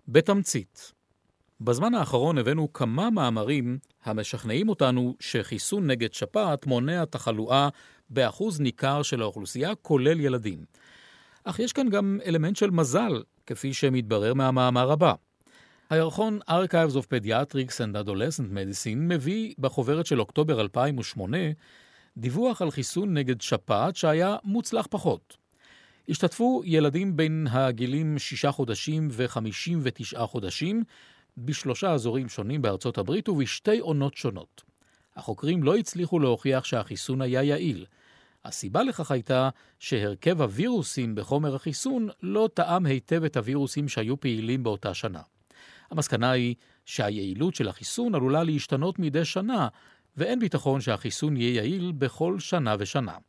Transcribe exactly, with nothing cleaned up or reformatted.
בתמצית, בזמן האחרון הבאנו כמה מאמרים המשכנעים אותנו שחיסון נגד שפעת מונע תחלואה באחוז ניכר של האוכלוסייה, כולל ילדים. אך יש כאן גם אלמנט של מזל, כפי שמתברר מהמאמר הבא. הירחון Archives of Pediatrics and Adolescent Medicine מביא בחוברת של אוקטובר אלפיים ושמונה דיווח על חיסון נגד שפעת שהיה מוצלח פחות. השתתפו ילדים בין הגילים שישה חודשים ו-חמישים ותשעה חודשים בשלושה אזורים שונים בארצות הברית ובשתי עונות שונות. החוקרים לא הצליחו להוכיח שהחיסון היה יעיל. הסיבה לכך הייתה שהרכב הווירוסים בחומר החיסון לא טעם היטב את הווירוסים שהיו פעילים באותה שנה. המסקנה היא שהיעילות של החיסון עלולה להשתנות מדי שנה, ואין ביטחון שהחיסון יהיה יעיל בכל שנה ושנה.